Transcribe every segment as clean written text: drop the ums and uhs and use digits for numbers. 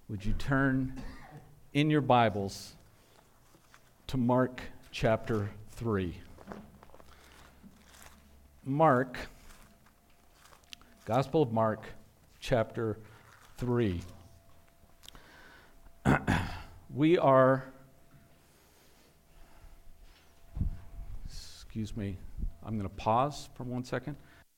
Would you turn in your Bibles to Mark chapter 3? Mark, Gospel of Mark, chapter 3. We are, excuse me, I'm going to pause for 1 second.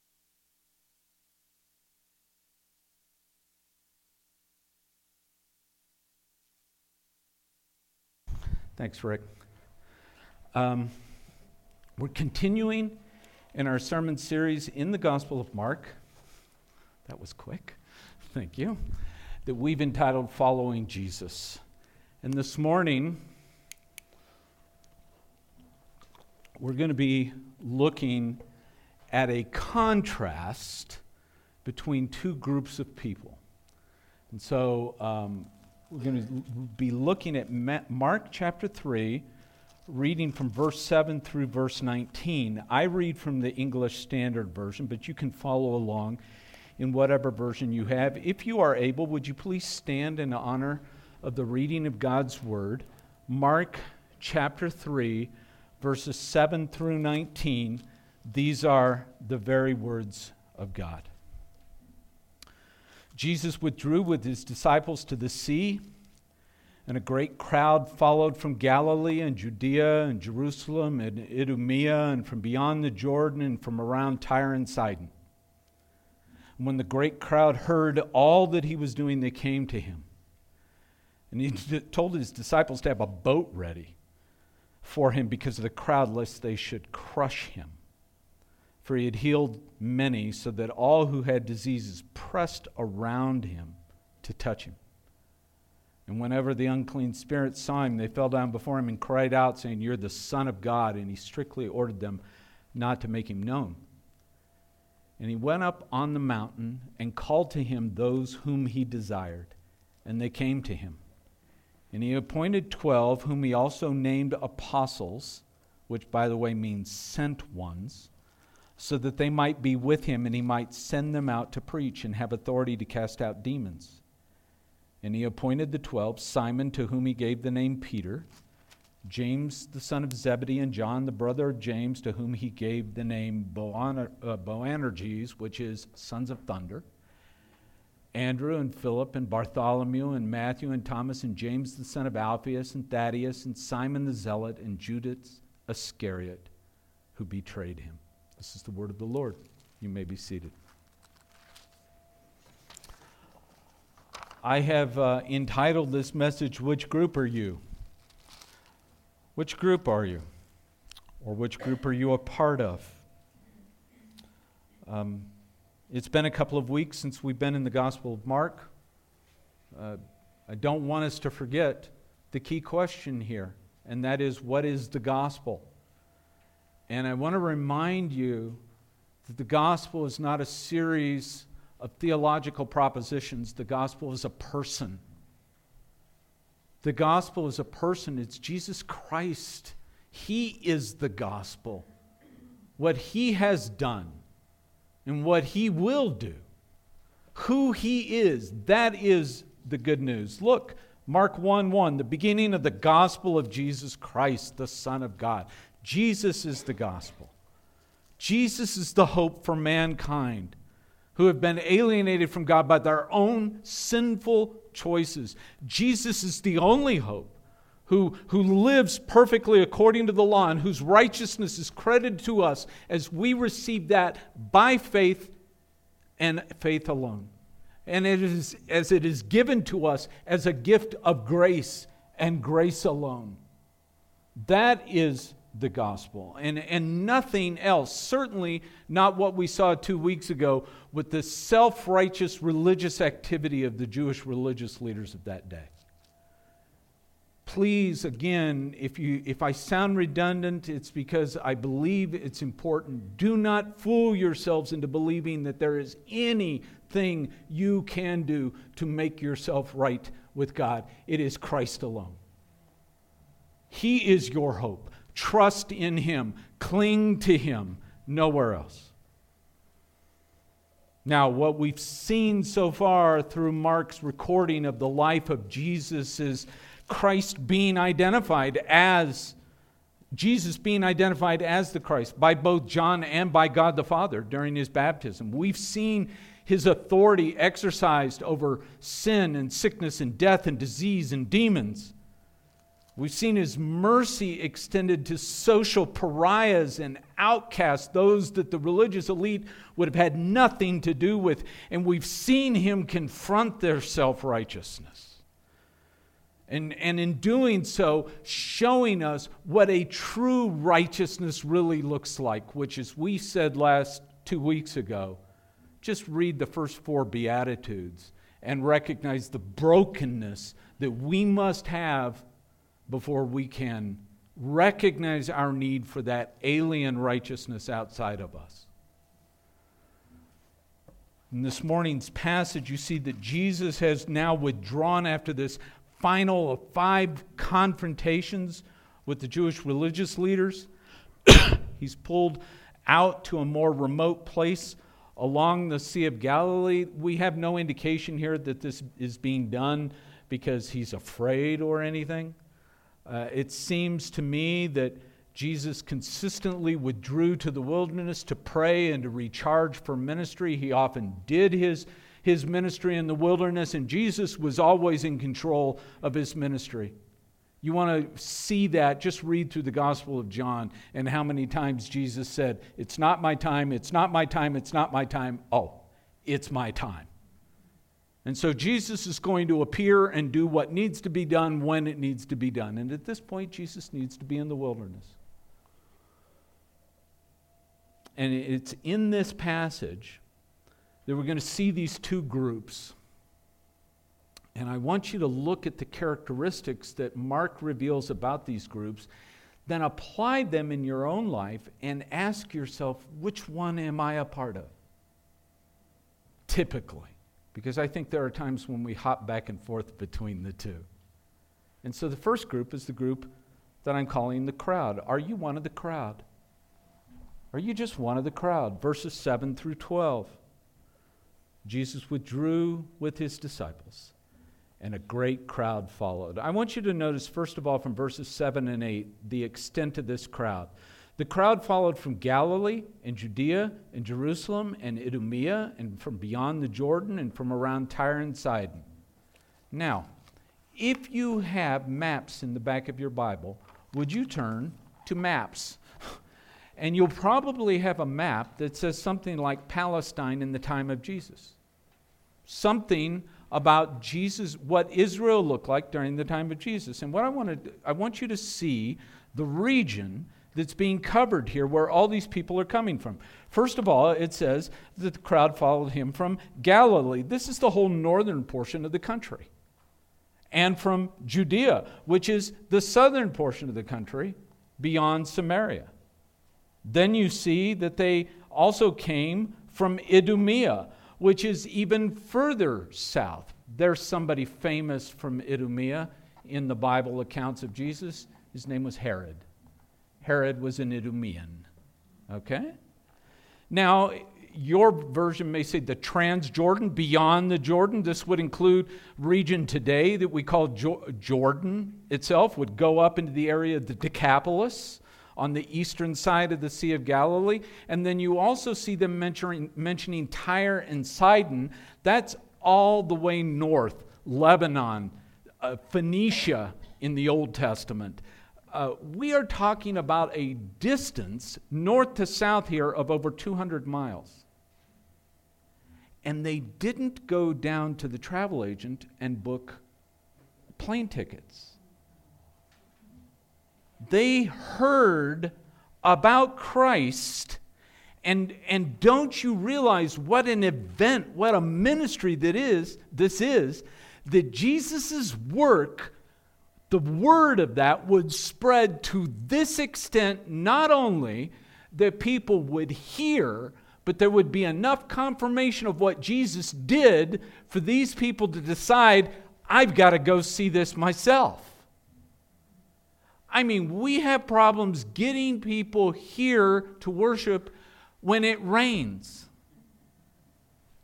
Thanks, Rick. We're continuing in our sermon series in the Gospel of Mark. That was quick. Thank you. That we've entitled Following Jesus. And this morning, we're going to be looking at a contrast between two groups of people. And so, we're going to be looking at Mark chapter 3, reading from verse 7 through verse 19. I read from the English Standard Version, but you can follow along in whatever version you have. If you are able, would you please stand in honor of the reading of God's Word? Mark chapter 3, verses 7 through 19. These are the very words of God. Jesus withdrew with his disciples to the sea, and a great crowd followed from Galilee and Judea and Jerusalem and Idumea and from beyond the Jordan and from around Tyre and Sidon. And when the great crowd heard all that he was doing, they came to him. And he told his disciples to have a boat ready for him because of the crowd, lest they should crush him. For he had healed many, so that all who had diseases pressed around him to touch him. And whenever the unclean spirits saw him, they fell down before him and cried out, saying, "You're the Son of God." And he strictly ordered them not to make him known. And he went up on the mountain and called to him those whom he desired, and they came to him. And he appointed 12, whom he also named apostles, which, by the way, means sent ones, so that they might be with him, and he might send them out to preach and have authority to cast out demons. And he appointed the 12, Simon, to whom he gave the name Peter, James the son of Zebedee, and John the brother of James, to whom he gave the name Boanerges, which is sons of thunder, Andrew and Philip and Bartholomew and Matthew and Thomas and James the son of Alphaeus and Thaddeus and Simon the Zealot and Judas Iscariot, who betrayed him. This is the word of the Lord. You may be seated. I have entitled this message, "Which Group Are You?" Which group are you? Or which group are you a part of? It's been a couple of weeks since we've been in the Gospel of Mark. I don't want us to forget the key question here, and that is, what is the gospel? And I want to remind you that the gospel is not a series of theological propositions. The gospel is a person. The gospel is a person. It's Jesus Christ. He is the gospel. What he has done and what he will do. Who he is, that is the good news. Look, Mark 1:1, the beginning of the gospel of Jesus Christ, the Son of God. Jesus is the gospel. Jesus is the hope for mankind who have been alienated from God by their own sinful choices. Jesus is the only hope who lives perfectly according to the law and whose righteousness is credited to us as we receive that by faith and faith alone. And it is as it is given to us as a gift of grace and grace alone. That is the gospel, and nothing else, certainly not what we saw 2 weeks ago with the self-righteous religious activity of the Jewish religious leaders of that day. Please, again, if I sound redundant, it's because I believe it's important. Do not fool yourselves into believing that there is anything you can do to make yourself right with God. It is Christ alone. He is your hope. Trust in him. Cling to him. Nowhere else. Now, what we've seen so far through Mark's recording of the life of Jesus is Christ being identified as the Christ by both John and by God the Father during his baptism. We've seen his authority exercised over sin and sickness and death and disease and demons. We've seen his mercy extended to social pariahs and outcasts, those that the religious elite would have had nothing to do with. And we've seen him confront their self-righteousness. And in doing so, showing us what a true righteousness really looks like, which, as we said 2 weeks ago, just read the first 4 Beatitudes and recognize the brokenness that we must have before we can recognize our need for that alien righteousness outside of us. In this morning's passage, you see that Jesus has now withdrawn after this final of 5 confrontations with the Jewish religious leaders. He's pulled out to a more remote place along the Sea of Galilee. We have no indication here that this is being done because he's afraid or anything. It seems to me that Jesus consistently withdrew to the wilderness to pray and to recharge for ministry. He often did his ministry in the wilderness, and Jesus was always in control of his ministry. You want to see that, just read through the Gospel of John and how many times Jesus said, "It's not my time, it's not my time, it's not my time." Oh, it's my time. And so Jesus is going to appear and do what needs to be done when it needs to be done. And at this point, Jesus needs to be in the wilderness. And it's in this passage that we're going to see these 2 groups. And I want you to look at the characteristics that Mark reveals about these groups, then apply them in your own life and ask yourself, which one am I a part of? Typically. Because I think there are times when we hop back and forth between the 2. And so the first group is the group that I'm calling the crowd. Are you one of the crowd? Are you just one of the crowd? Verses 7 through 12. Jesus withdrew with his disciples, and a great crowd followed. I want you to notice, first of all, from verses 7 and 8, the extent of this crowd. The crowd followed from Galilee and Judea and Jerusalem and Idumea and from beyond the Jordan and from around Tyre and Sidon. Now, if you have maps in the back of your Bible, would you turn to maps? And you'll probably have a map that says something like Palestine in the time of Jesus. Something about Jesus, what Israel looked like during the time of Jesus. And what I want you to see the region that's being covered here, where all these people are coming from. First of all, it says that the crowd followed him from Galilee. This is the whole northern portion of the country. And from Judea, which is the southern portion of the country beyond Samaria. Then you see that they also came from Idumea, which is even further south. There's somebody famous from Idumea in the Bible accounts of Jesus. His name was Herod. Herod was an Idumean. Okay? Now, your version may say the Transjordan, beyond the Jordan. This would include region today that we call Jordan itself, would go up into the area of the Decapolis on the eastern side of the Sea of Galilee. And then you also see them mentioning Tyre and Sidon. That's all the way north, Lebanon, Phoenicia in the Old Testament. We are talking about a distance north to south here of over 200 miles. And they didn't go down to the travel agent and book plane tickets. They heard about Christ, and don't you realize what an event, what a ministry this is, that Jesus' work, the word of that would spread to this extent, not only that people would hear, but there would be enough confirmation of what Jesus did for these people to decide, I've got to go see this myself. I mean, we have problems getting people here to worship when it rains.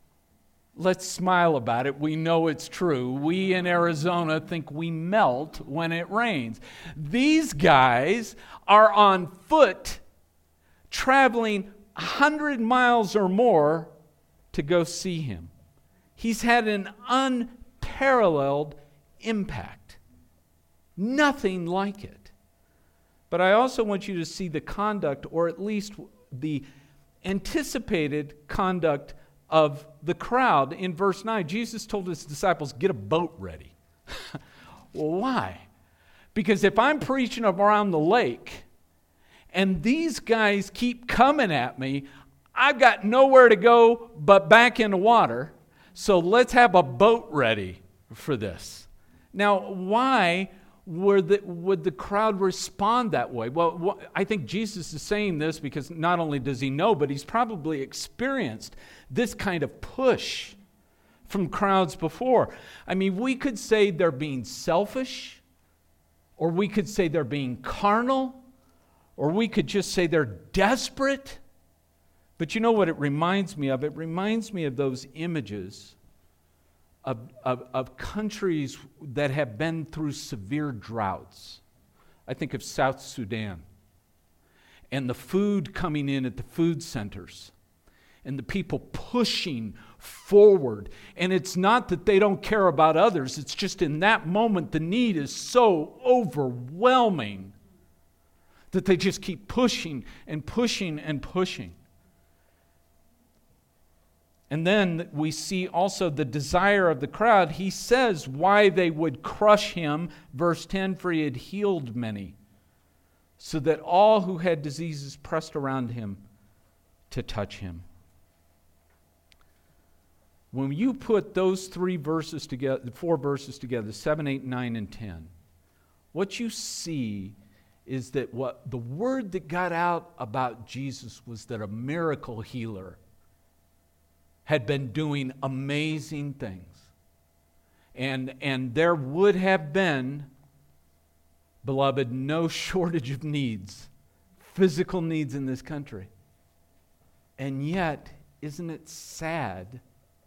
let's smile about it. We know it's true. We in Arizona think we melt when it rains. These guys are on foot traveling 100 miles or more to go see him. He's had an unparalleled impact. Nothing like it. But I also want you to see the conduct, or at least the anticipated conduct of the crowd. In verse 9, Jesus told his disciples, get a boat ready. Well, why? Because if I'm preaching around the lake and these guys keep coming at me, I've got nowhere to go but back in the water. So let's have a boat ready for this. Now, why would the crowd respond that way? Well, I think Jesus is saying this because not only does he know, but he's probably experienced this kind of push from crowds before. I mean, we could say they're being selfish, or we could say they're being carnal, or we could just say they're desperate. But you know what it reminds me of? It reminds me of those images of countries that have been through severe droughts. I think of South Sudan and the food coming in at the food centers and the people pushing forward. And it's not that they don't care about others. It's just in that moment the need is so overwhelming that they just keep pushing and pushing and pushing. And then we see also the desire of the crowd. He says why they would crush him. Verse 10, for he had healed many, so that all who had diseases pressed around him to touch him. When you put those 4 verses together, 7, 8, 9, and 10, what you see is that what the word that got out about Jesus was that a miracle healer had been doing amazing things. And there would have been, beloved, no shortage of needs, physical needs in this country. And yet, isn't it sad,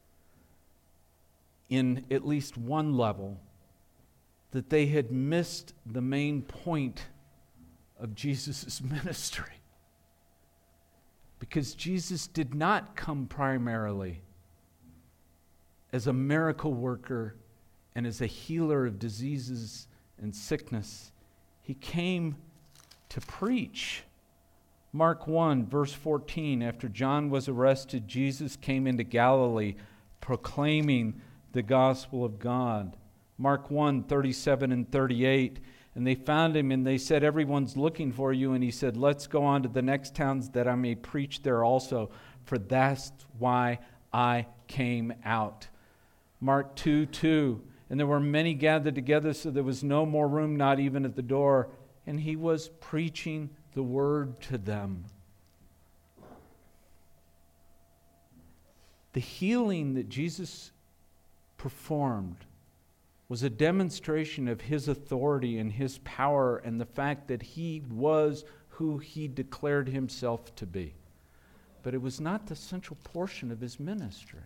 in at least one level, that they had missed the main point of Jesus' ministry? Because Jesus did not come primarily as a miracle worker and as a healer of diseases and sickness. He came to preach. Mark 1, verse 14, after John was arrested, Jesus came into Galilee proclaiming the gospel of God. Mark 1, 37 and 38, and they found him and they said, everyone's looking for you. And he said, let's go on to the next towns that I may preach there also, for that's why I came out. Mark 2, 2, and there were many gathered together, so there was no more room, not even at the door. And he was preaching the word to them. The healing that Jesus performed was a demonstration of his authority and his power and the fact that he was who he declared himself to be. But it was not the central portion of his ministry.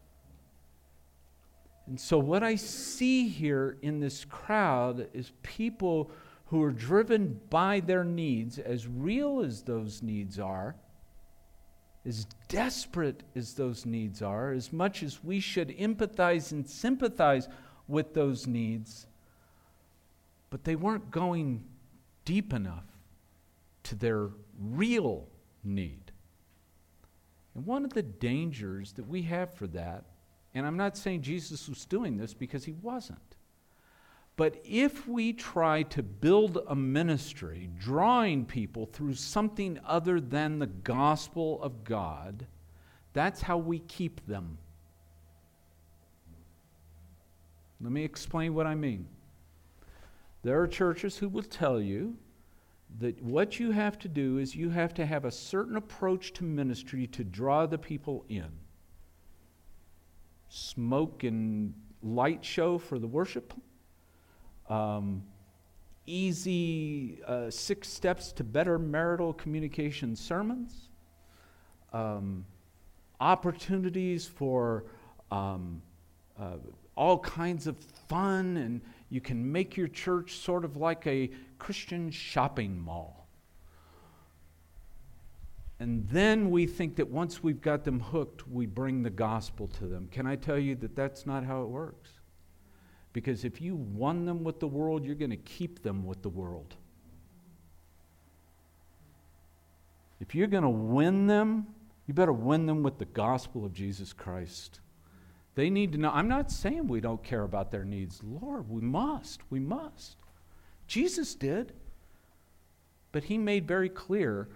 And so what I see here in this crowd is people who are driven by their needs, as real as those needs are, as desperate as those needs are, as much as we should empathize and sympathize with those needs, but they weren't going deep enough to their real need. And one of the dangers that we have for that, and I'm not saying Jesus was doing this because he wasn't, but if we try to build a ministry drawing people through something other than the gospel of God, that's how we keep them. Let me explain what I mean. There are churches who will tell you that what you have to do is you have to have a certain approach to ministry to draw the people in. Smoke and light show for the worship. Easy 6 steps to better marital communication sermons. Opportunities for all kinds of fun, and you can make your church sort of like a Christian shopping mall. And then we think that once we've got them hooked, we bring the gospel to them. Can I tell you that that's not how it works? Because if you won them with the world, you're going to keep them with the world. If you're going to win them, you better win them with the gospel of Jesus Christ. They need to know. I'm not saying we don't care about their needs. Lord, we must. We must. Jesus did. But he made very clear,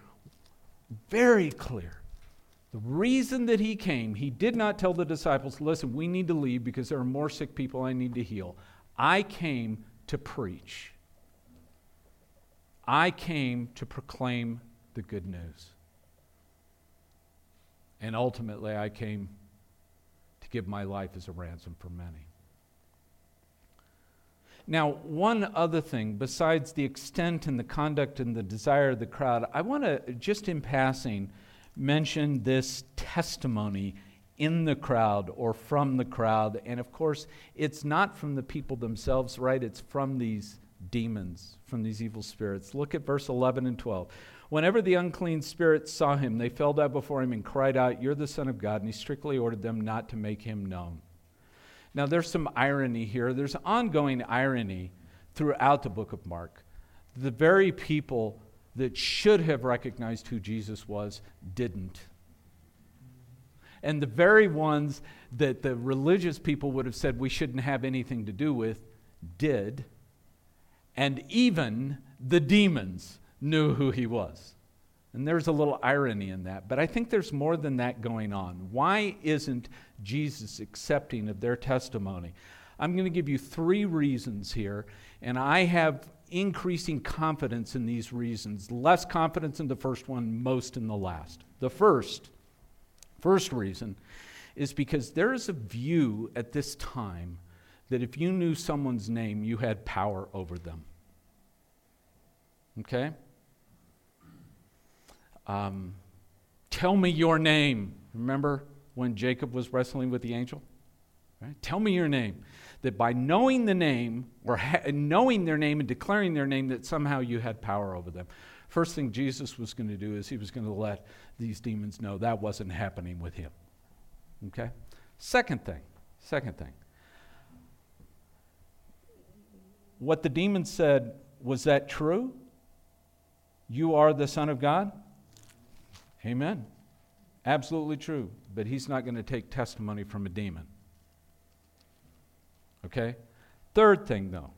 the reason that he came, he did not tell the disciples, listen, we need to leave because there are more sick people I need to heal. I came to preach. I came to proclaim the good news. And ultimately, I came to give my life as a ransom for many. Now, one other thing, besides the extent and the conduct and the desire of the crowd, I want to, just in passing, mention this testimony in the crowd or from the crowd. And of course, it's not from the people themselves, right? It's from these demons, from these evil spirits. Look at verse 11 and 12. Whenever the unclean spirits saw him, they fell down before him and cried out, "You're the Son of God." And he strictly ordered them not to make him known. Now, there's some irony here. There's ongoing irony throughout the book of Mark. The very people that should have recognized who Jesus was didn't. And the very ones that the religious people would have said we shouldn't have anything to do with did. And even the demons knew who he was. And there's a little irony in that. But I think there's more than that going on. Why isn't Jesus accepting of their testimony? I'm going to give you 3 reasons here, and I have increasing confidence in these reasons. Less confidence in the first one, most in the last. The first reason is because there is a view at this time that if you knew someone's name, you had power over them. Okay? Tell me your name. Remember when Jacob was wrestling with the angel? Right? Tell me your name. That by knowing the name, or knowing their name and declaring their name, that somehow you had power over them. First thing Jesus was going to do is he was going to let these demons know that wasn't happening with him. Okay? Second thing. What the demons said, was that true? You are the Son of God? Amen. Absolutely true. But he's not going to take testimony from a demon. Okay? Third thing, though.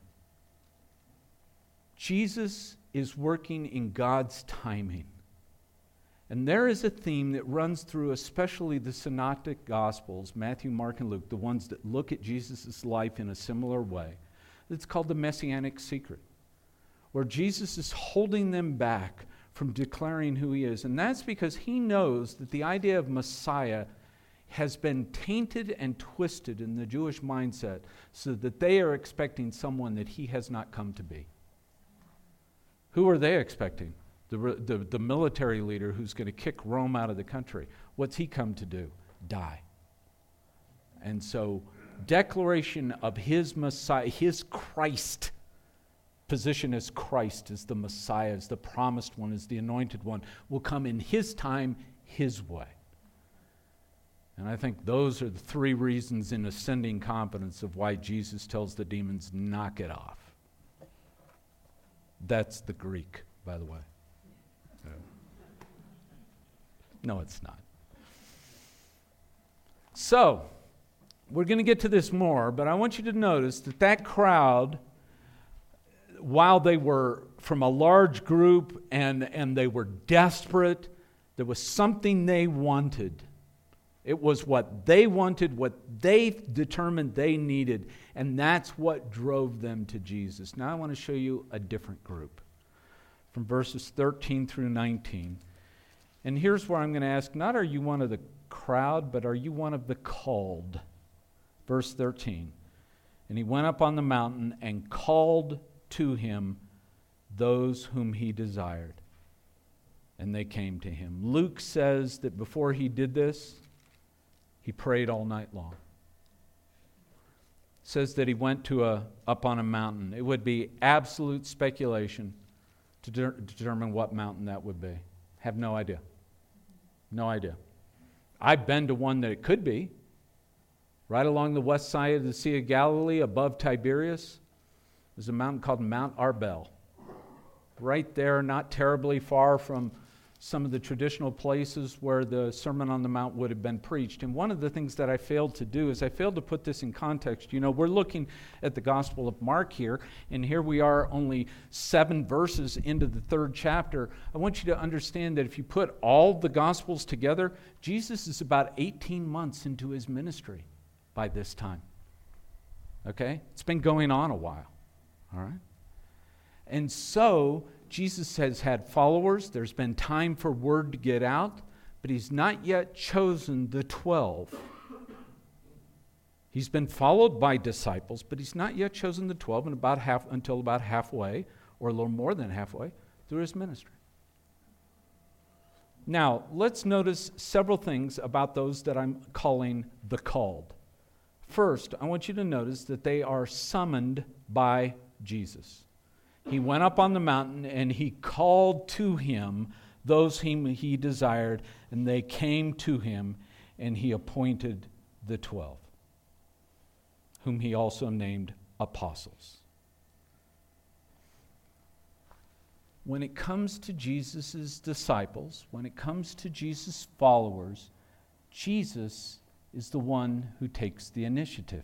Jesus is working in God's timing. And there is a theme that runs through especially the synoptic Gospels, Matthew, Mark, and Luke, the ones that look at Jesus' life in a similar way. It's called the Messianic secret, where Jesus is holding them back from declaring who he is. And that's because he knows that the idea of Messiah has been tainted and twisted in the Jewish mindset so that they are expecting someone that he has not come to be. Who are they expecting? The military leader who's going to kick Rome out of the country. What's he come to do? Die. And so, declaration of his Messiah, his Christ, position as Christ, as the Messiah, as the promised one, as the anointed one, will come in his time, his way. And I think those are the 3 reasons in ascending confidence of why Jesus tells the demons, knock it off. That's the Greek, by the way. No, it's not. So, we're going to get to this more, but I want you to notice that crowd, while they were from a large group and they were desperate, there was something they wanted. It was what they wanted, what they determined they needed, and that's what drove them to Jesus. Now I want to show you a different group from verses 13 through 19. And here's where I'm going to ask, not are you one of the crowd, but are you one of the called? Verse 13. And he went up on the mountain and called to him those whom he desired. And they came to him. Luke says that before he did this, he prayed all night long. says that he went up on a mountain. It would be absolute speculation to determine what mountain that would be. Have no idea. No idea. I've been to one that it could be. Right along the west side of the Sea of Galilee, above Tiberias, there's a mountain called Mount Arbel. Right there, not terribly far from some of the traditional places where the Sermon on the Mount would have been preached. And one of the things that I failed to do is I failed to put this in context. You know, we're looking at the Gospel of Mark here, and here we are only 7 verses into the 3rd chapter. I want you to understand that if you put all the Gospels together, Jesus is about 18 months into his ministry by this time. Okay? It's been going on a while. All right? And so Jesus has had followers. There's been time for word to get out, but he's not yet chosen the 12. He's been followed by disciples, but he's not yet chosen the 12 until about halfway, or a little more than halfway, through his ministry. Now, let's notice several things about those that I'm calling the called. First, I want you to notice that they are summoned by Jesus. He went up on the mountain and he called to him those whom he desired, and they came to him, and he appointed the 12, whom he also named apostles. When it comes to Jesus' disciples, when it comes to Jesus' followers, Jesus is the one who takes the initiative.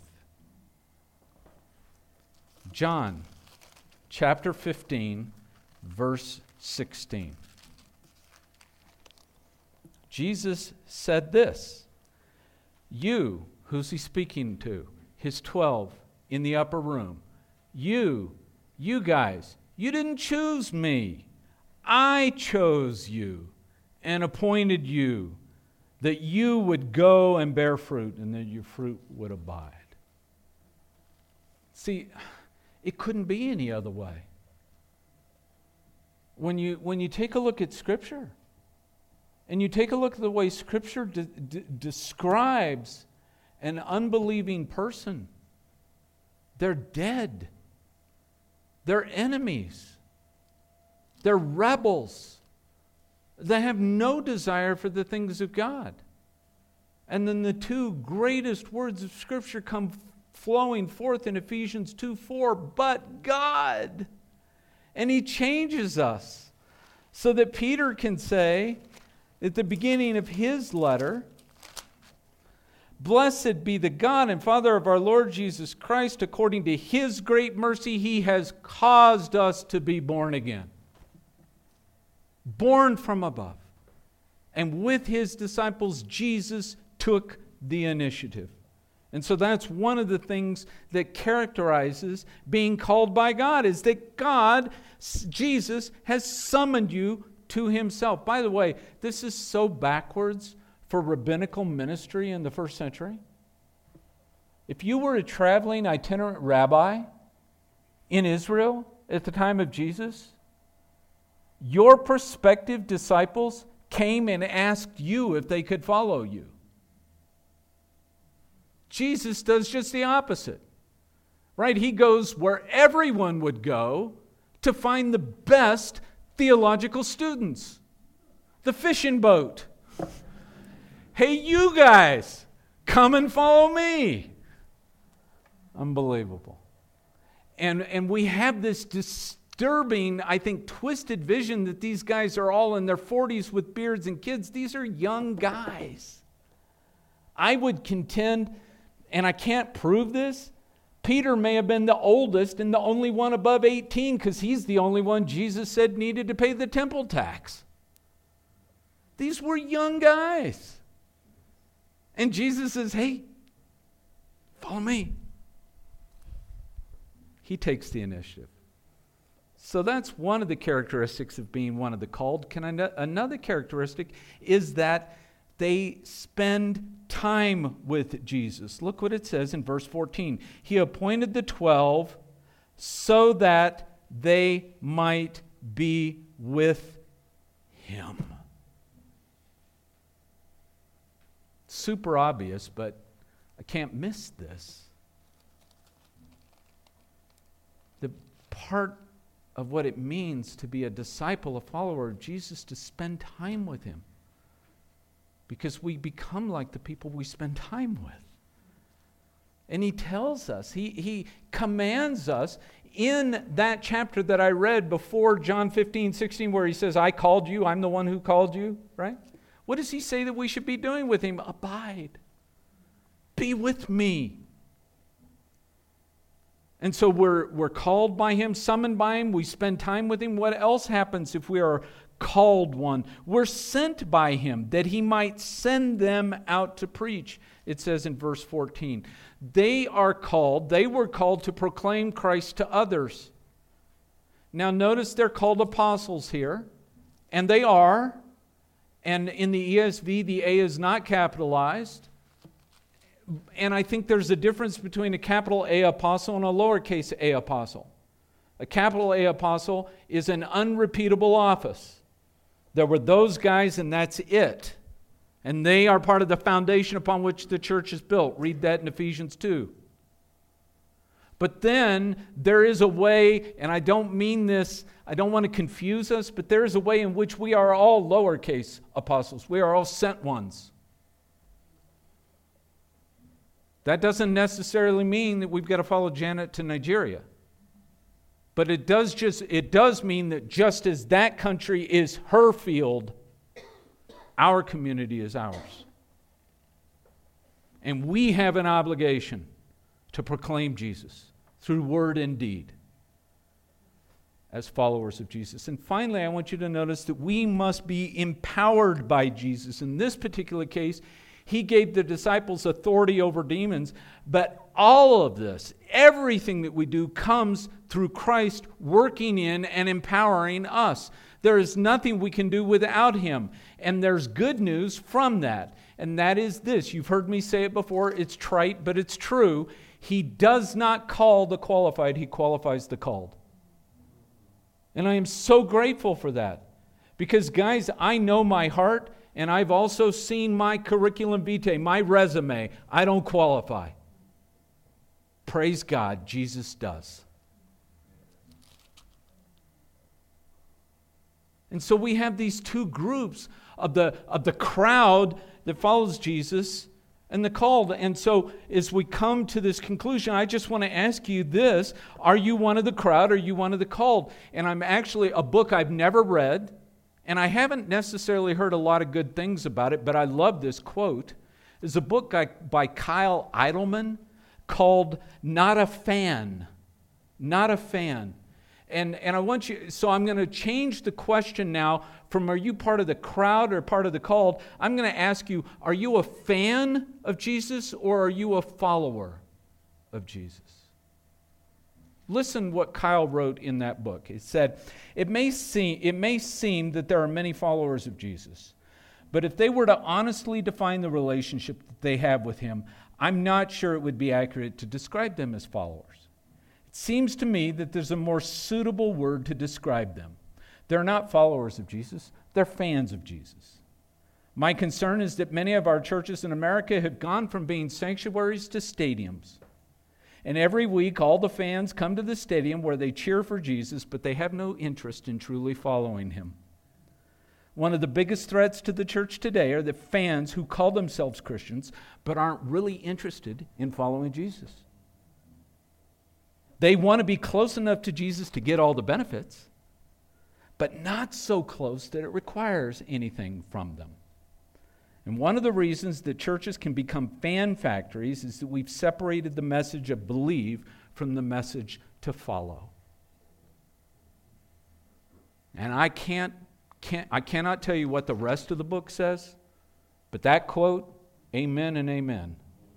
John chapter 15, verse 16. Jesus said this. You, who's he speaking to? His 12 in the upper room. You guys, you didn't choose me. I chose you and appointed you that you would go and bear fruit and that your fruit would abide. See, it couldn't be any other way. When you take a look at Scripture, and you take a look at the way Scripture describes an unbelieving person, they're dead. They're enemies. They're rebels. They have no desire for the things of God. And then the 2 greatest words of Scripture come flowing forth in Ephesians 2:4, but God. And he changes us so that Peter can say at the beginning of his letter, blessed be the God and Father of our Lord Jesus Christ, according to his great mercy, he has caused us to be born again. Born from above. And with his disciples, Jesus took the initiative. And so that's one of the things that characterizes being called by God, is that God, Jesus, has summoned you to himself. By the way, this is so backwards for rabbinical ministry in the first century. If you were a traveling itinerant rabbi in Israel at the time of Jesus, your prospective disciples came and asked you if they could follow you. Jesus does just the opposite, right? He goes where everyone would go to find the best theological students. The fishing boat. Hey, you guys, come and follow me. Unbelievable. And we have this disturbing, I think, twisted vision that these guys are all in their 40s with beards and kids. These are young guys. I would contend, and I can't prove this, Peter may have been the oldest and the only one above 18 because he's the only one Jesus said needed to pay the temple tax. These were young guys. And Jesus says, hey, follow me. He takes the initiative. So that's one of the characteristics of being one of the called. Another characteristic is that they spend time with Jesus. Look what it says in verse 14. He appointed the 12 so that they might be with him. Super obvious, but I can't miss this. the part of what it means to be a disciple, a follower of Jesus, to spend time with Him. Because we become like the people we spend time with. And He tells us, He commands us in that chapter that I read before John 15:16, where He says, I called you, I'm the one who called you, right? What does He say that we should be doing with Him? Abide. Be with me. And so we're called by Him, summoned by Him, we spend time with Him. What else happens if we are called one? We're sent by Him that He might send them out to preach. It says in verse 14, they were called to proclaim Christ to others. Now notice they're called apostles here, and they are, and in the ESV the A is not capitalized. And I think there's a difference between a capital A apostle and a lowercase a apostle. A capital A apostle is an unrepeatable office. There were those guys and that's it. And they are part of the foundation upon which the church is built. Read that in Ephesians 2. But then there is a way, and I don't mean this, I don't want to confuse us, but there is a way in which we are all lowercase apostles. We are all sent ones. That doesn't necessarily mean that we've got to follow Janet to Nigeria. But it does mean that just as that country is her field, our community is ours. And we have an obligation to proclaim Jesus through word and deed as followers of Jesus. And finally, I want you to notice that we must be empowered by Jesus. In this particular case, He gave the disciples authority over demons, but all of this, everything that we do, comes through Christ working in and empowering us. There is nothing we can do without Him, and there's good news from that, and that is this. You've heard me say it before. It's trite, but it's true. He does not call the qualified. He qualifies the called. And I am so grateful for that, because, guys, I know my heart. And I've also seen my curriculum vitae, my resume. I don't qualify. Praise God, Jesus does. And so we have these two groups of the crowd that follows Jesus and the called. And so as we come to this conclusion, I just want to ask you this. Are you one of the crowd or are you one of the called? And I'm actually, a book I've never read, and I haven't necessarily heard a lot of good things about it, but I love this quote. It's a book by Kyle Idleman called Not a Fan. Not a Fan. And I want you, so I'm going to change the question now from are you part of the crowd or part of the called? I'm going to ask you, are you a fan of Jesus or are you a follower of Jesus? Listen what Kyle wrote in that book. He said, it may seem that there are many followers of Jesus, but if they were to honestly define the relationship that they have with Him, I'm not sure it would be accurate to describe them as followers. It seems to me that there's a more suitable word to describe them. They're not followers of Jesus, they're fans of Jesus. My concern is that many of our churches in America have gone from being sanctuaries to stadiums. And every week, all the fans come to the stadium where they cheer for Jesus, but they have no interest in truly following Him. One of the biggest threats to the church today are the fans who call themselves Christians, but aren't really interested in following Jesus. They want to be close enough to Jesus to get all the benefits, but not so close that it requires anything from them. And one of the reasons that churches can become fan factories is that we've separated the message of believe from the message to follow. And I cannot tell you what the rest of the book says, but that quote, amen and amen.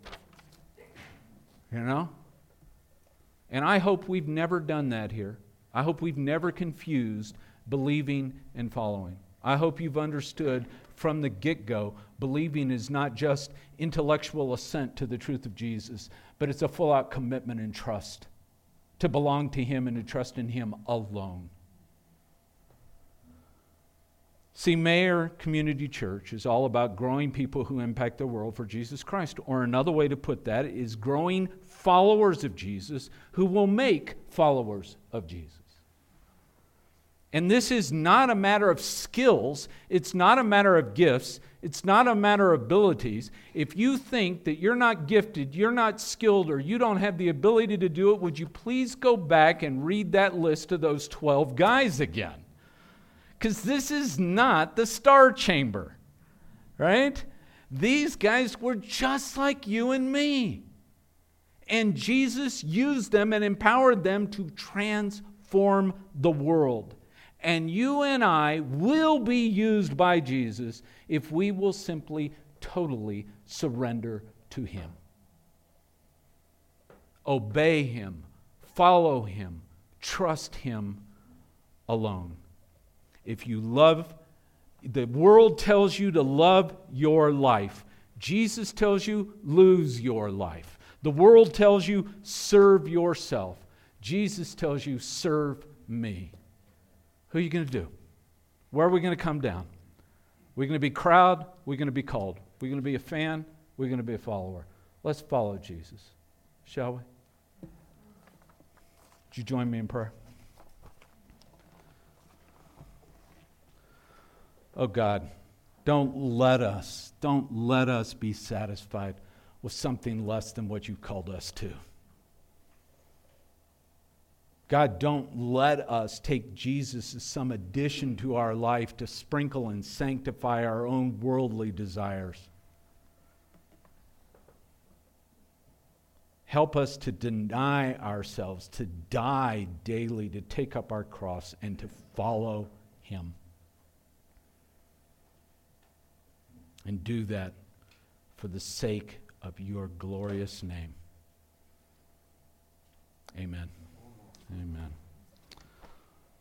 You know? And I hope we've never done that here. I hope we've never confused believing and following. I hope you've understood from the get-go, believing is not just intellectual assent to the truth of Jesus, but it's a full-out commitment and trust to belong to Him and to trust in Him alone. See, Mayor Community Church is all about growing people who impact the world for Jesus Christ. Or another way to put that is growing followers of Jesus who will make followers of Jesus. And this is not a matter of skills. It's not a matter of gifts. It's not a matter of abilities. If you think that you're not gifted, you're not skilled, or you don't have the ability to do it, would you please go back and read that list of those 12 guys again? Because this is not the Star Chamber, right? These guys were just like you and me. And Jesus used them and empowered them to transform the world. And you and I will be used by Jesus if we will simply, totally surrender to Him. Obey Him, follow Him, trust Him alone. If you love, the world tells you to love your life. Jesus tells you, lose your life. The world tells you, serve yourself. Jesus tells you, serve me. Who are you going to do? Where are we going to come down? We're going to be crowd. We're going to be called. We're going to be a fan. We're going to be a follower. Let's follow Jesus, shall we? Would you join me in prayer? Oh God, don't let us be satisfied with something less than what you've called us to. God, don't let us take Jesus as some addition to our life to sprinkle and sanctify our own worldly desires. Help us to deny ourselves, to die daily, to take up our cross and to follow Him. And do that for the sake of your glorious name. Amen. Amen.